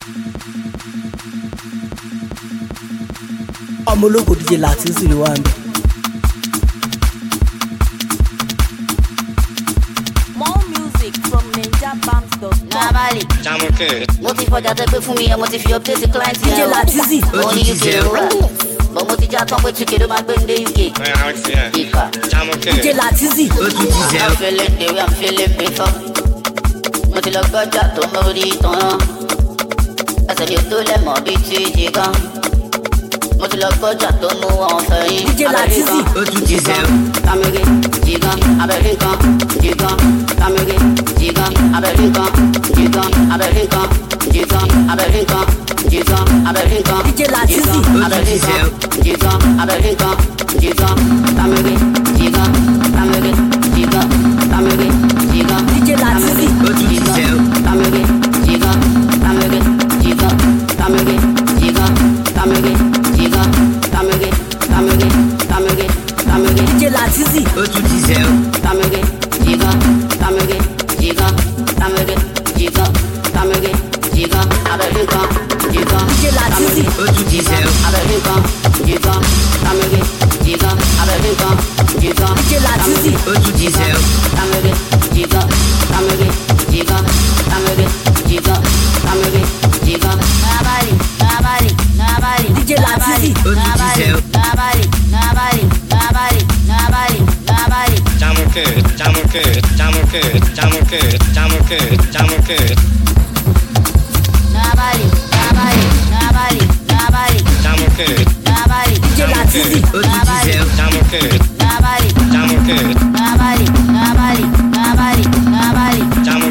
ọmọ ológo DJ Latisi ló wà ń bẹ̀. More music from NinjaBams.com. Nabali. Mo ti fọjà tẹ́ pé fún mi yẹn, mo ti fi update client yẹn. DJ Latisi. Mo ní UK ló wà. But mo ti já tán pé 2K ló máa gbé ní UK. Ìkà. DJ Latisi. I'm feeling the way I'm feeling before. Mo ti lọ gbọ́jà tó mórí tán náà. Ẹsẹ̀ mi ò tó lẹ̀ mọ́ bí ti jì gan. Mo ti lọ gbọ́jà tó mú wọn fẹ̀yìn. DJ Latisi. Jìgan, Kamege, Jìgan, abẹ́rẹ́ nǹkan, Jìgan, Kamege, Jìgan, abẹ́rẹ́ nǹkan, Jìgan, abẹ́rẹ́ nǹkan, Jìgan, abẹ́rẹ́ nǹkan, Jìgan, abẹ́rẹ́ nǹkan, DJ Latisi. abẹ́rẹ́ nǹkan, Jìgan, abẹ́rẹ́ nǹkan, Jìgan, Kamege, Jìgan, Kamege, Jìgan, Kamege, Jìgan, DJ Latisi. Jìgan, Kamege, Jìgan, Kamege, Jìgan, Kamege, Jìgan, Kamege, Jìgan, Kamege, Kamege, Kamege, Kamege. DJ Latisi. Kamege, Jìgan, Kamege, Jìgan, Kamege, Jìgan, Kamege, Jìgan, abẹ́rẹ́ nǹkan, Jìgan, DJ Latisi. Jìgan, abẹ́rẹ́ nǹkan, Jìgan, Kamege, Jìgan, abẹ́rẹ́ nǹkan, Jìgan, DJ Latisi. Jìgan, Kamege, Jìgan, Kamege, Jìgan, Kamege, Jìgan, Kamege, Jìgan. Nabali, Nabali, Nabali. DJ Latisi. Nabali, Nabali, Nabali, Nabali, Nabali, Nabali. Nabali, Nabali, Nabali, Nabali. Nabali, DJ Latisi. Nabali, Nabali, Nabali, Nabali, Nabali, Nabali,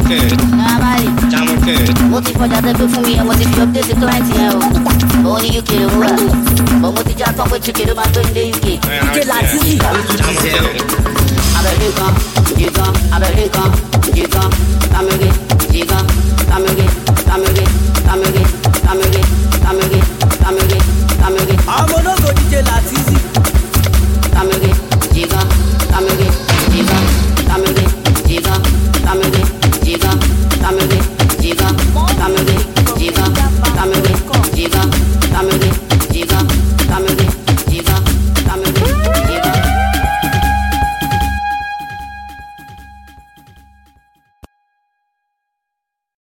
Nabali. Mo ti fọjà tẹ́ pé fún mi yẹn, mo ti fi update client yẹn o. Ó ní UK ló wà. But mo ti já tán pé 2K ló máa gbé ní UK. DJ Latisi. Abẹ́rẹ́ nǹkan, Jìgan, abẹ́rẹ́ nǹkan, Jìgan, Kamege, Jìgan, Kamege, Kamege, Kamege, Kamege, Kamege, Kamege, Kamege. ọmọ ológo DJ Latisi. Kamege, Jìgan, Kamege, Jìgan, Kamege, Jìgan, Kamege, Jìgan, Kamege, Jìgan, Kamege, Jìgan, Kamege, Jìgan, Kamege, Jìgan.